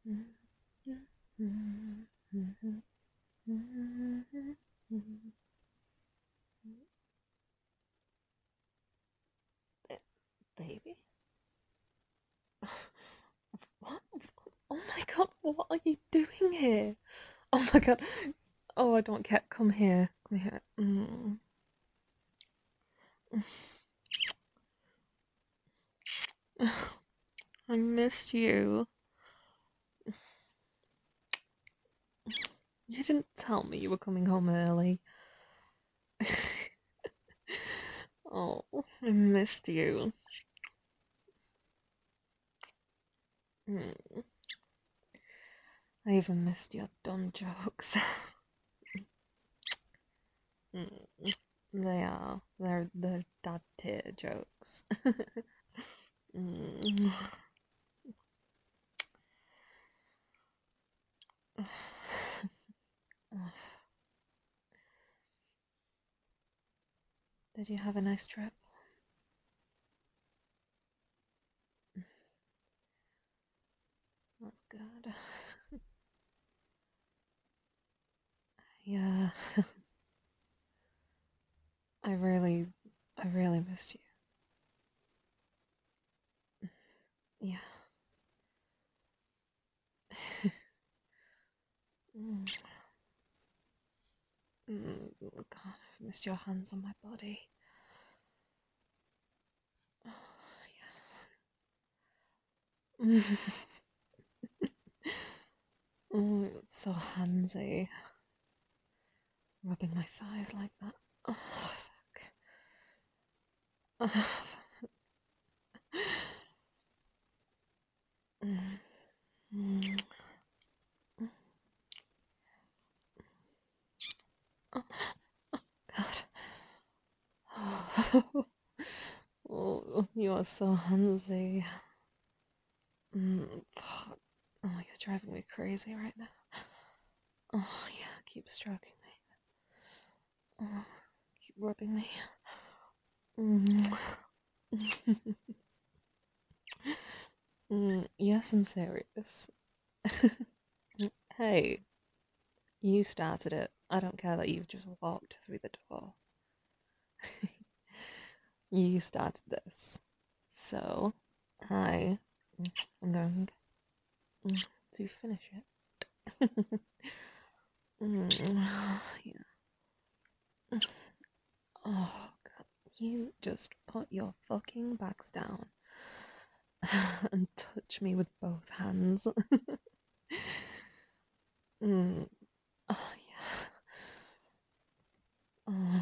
Baby? What? Oh my god, what are you doing here? Oh my god. Oh, I don't care. Come here. Come here. I missed you. You didn't tell me you were coming home early. Oh, I missed you. Mm. I even missed your dumb jokes. Mm. They are. They're dad tier jokes. Mm. Did you have a nice trip? That's good. Yeah, I really missed you. Yeah. Mm. God, I've missed your hands on my body. Oh, yeah. Oh, it's so handsy. Rubbing my thighs like that. Oh, fuck. Mm, mm, oh, God. Oh, you are so handsy. Fuck. Oh, you're driving me crazy right now. Oh, yeah, keep stroking me. Oh, keep rubbing me. Mm. Yes, I'm serious. Hey, you started it. I don't care that you've just walked through the door. You started this. So, I am going to finish it. Yeah. Oh, God. You just put your fucking backs down and touch me with both hands. Mm. Oh, yeah. Oh,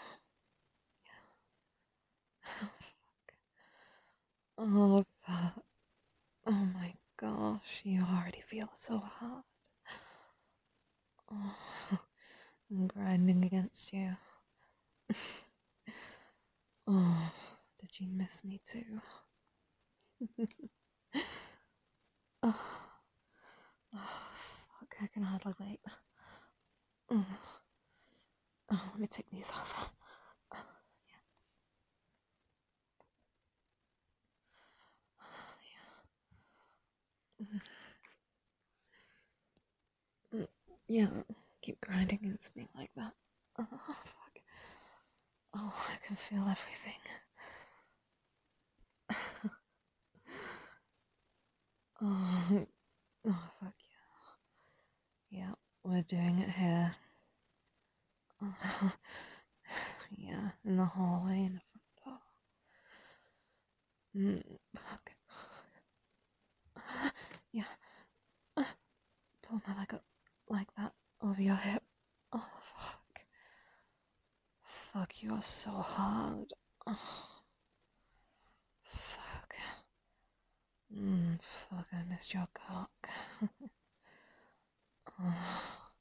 oh, fuck. Oh my gosh, you already feel so hot. Oh, I'm grinding against you. Oh, did you miss me too? Oh, oh, fuck, I can hardly wait. Oh, oh, let me take these off. Oh, yeah. Yeah, keep grinding against me like that. Oh, fuck. Oh, I can feel everything. Oh, oh, fuck yeah. Yeah, we're doing it here. Oh, yeah, in the hallway in the front door. Fuck. Yeah, pull my leg up like that over your hip. Oh, fuck. Fuck, you are so hard. Oh, fuck. Fuck, I missed your cock. Oh,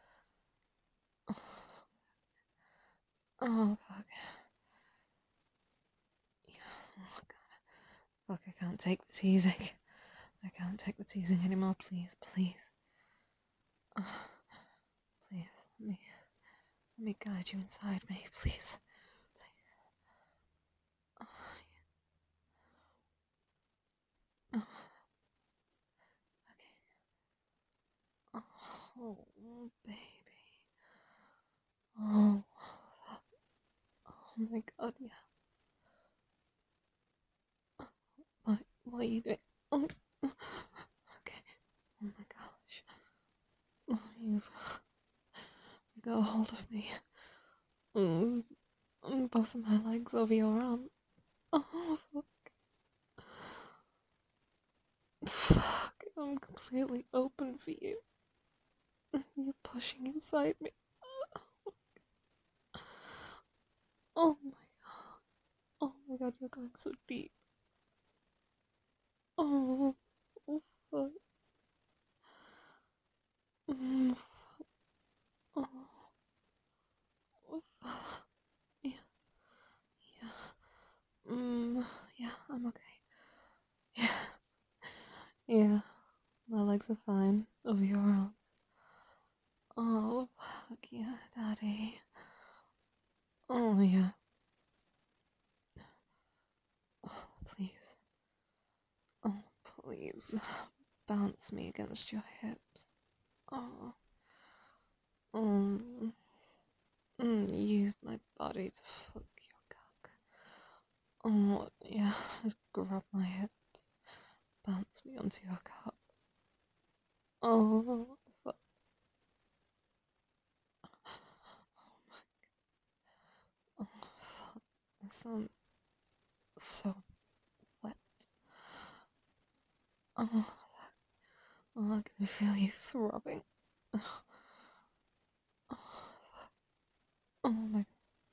oh, fuck. Yeah, oh, God. Fuck, I can't take the teasing. I can't take the teasing anymore. Please, please. Oh, please, let me guide you inside me, please. Please. Oh, yeah. Oh, okay. Oh, baby. Oh, oh my god, yeah. What are you doing? Oh, okay. Oh my gosh. Oh, you've got a hold of me. Mm, both of my legs over your arm. Oh, fuck. Fuck. I'm completely open for you. You're pushing inside me. Oh my god. Oh my god, you're going so deep. Oh, oh fuck. Mm, fuck. Oh, oh, fuck. Yeah, yeah. Yeah, I'm okay. Yeah, yeah. My legs are fine. Over your arms. Oh, fuck yeah, daddy. Oh, yeah. Oh, please. Oh, please. Bounce me against your hips. Oh. Mm. Use my body to fuck your cock. Oh, yeah. Just grab my hips. Bounce me onto your cock. Oh, fuck. Oh, fuck. That sounds so wet. Oh, oh, I can feel you throbbing. Oh, oh, oh my.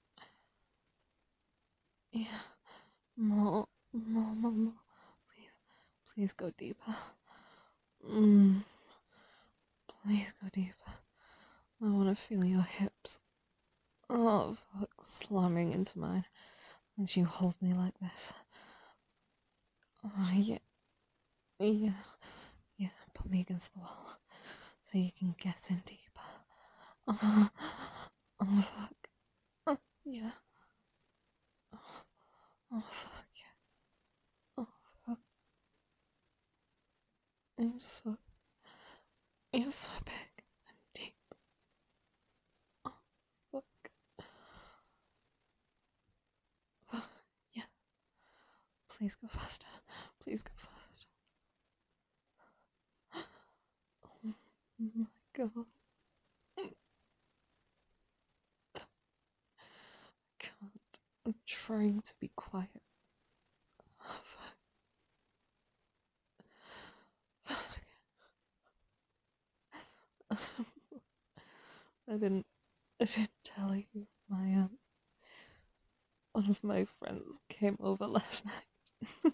Yeah. More. Please, please go deeper. Mm, please go deeper. I want to feel your hips. Oh, fuck, slamming into mine as you hold me like this. Oh, yeah, yeah, yeah. Put me against the wall so you can get in deeper. Oh, oh fuck. Oh, yeah. Oh, oh, fuck yeah. Oh, fuck. I'm you're so big and deep. Oh, fuck. Oh, yeah. Please go faster. Please go faster. Oh my god. I can't. I'm trying to be quiet. Oh, fuck. I didn't tell you. My one of my friends came over last night.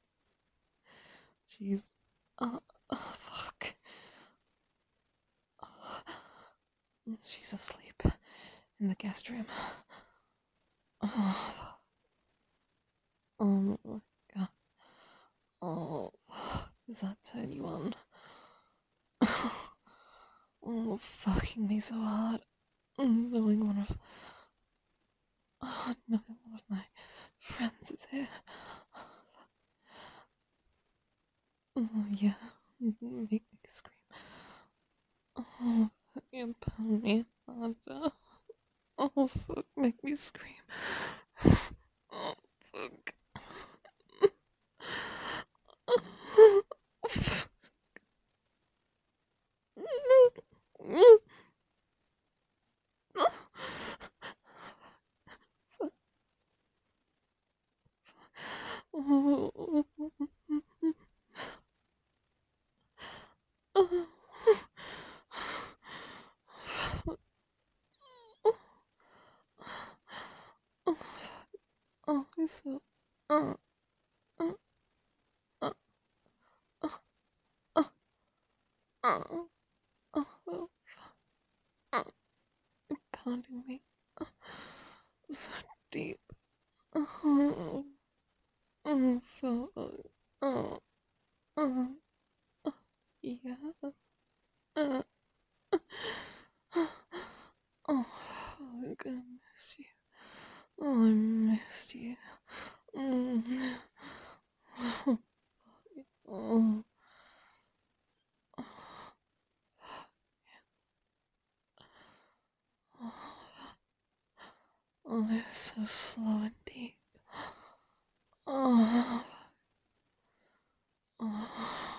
She's oh fuck. Oh, she's asleep in the guest room. Oh, oh my god. Oh, does that turn you on? Oh, fucking me so hard. Knowing knowing one of my friends is here. Oh yeah, make me scream. Oh, fucking pound me harder. Oh fuck, make me scream. Oh fuck. Oh, it's so. Uh, uh, uh, uh, uh, uh, oh, pounding me so deep. Oh, oh, fuck. Oh, oh, oh, yeah. Uh, oh, fuck, I miss you. Oh, I missed you. Mm. Oh, oh, so slow and deep. Oh, oh,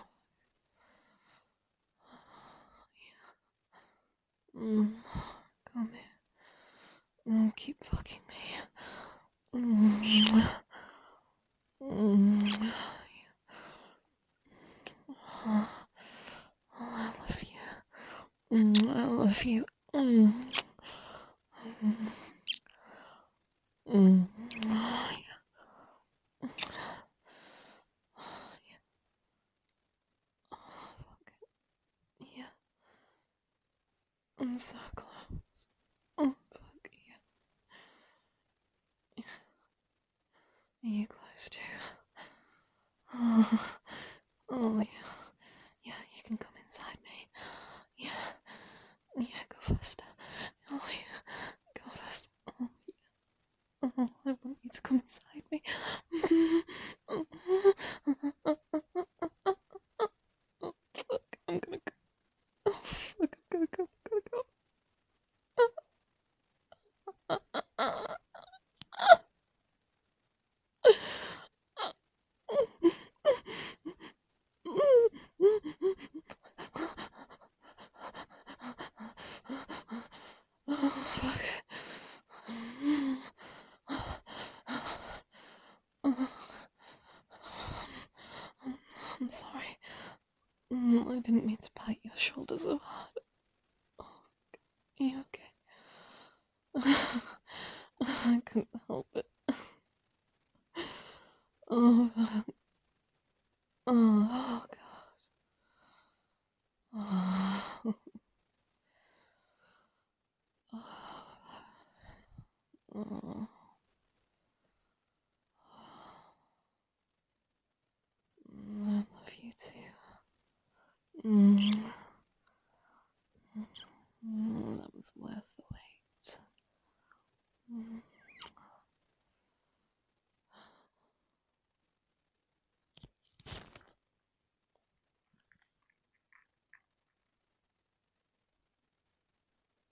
yeah. Come here. Keep fucking me. Yeah. Oh, I love you. I love you. Yeah, I'm so close. Oh, fuck yeah. Are you close too? Oh, oh yeah. Yeah, you can come inside me. Yeah, yeah, go faster. Oh yeah, go faster. Oh yeah. Oh, I want you to come inside me. Oh, fuck, I'm gonna go. Oh, fuck, I'm gonna go. I'm gonna go. Oh, fuck. I'm sorry. I didn't mean to bite your shoulder so hard. Oh, are you okay? I couldn't help it. Oh, oh God. Oh, oh, I love you too. That was worth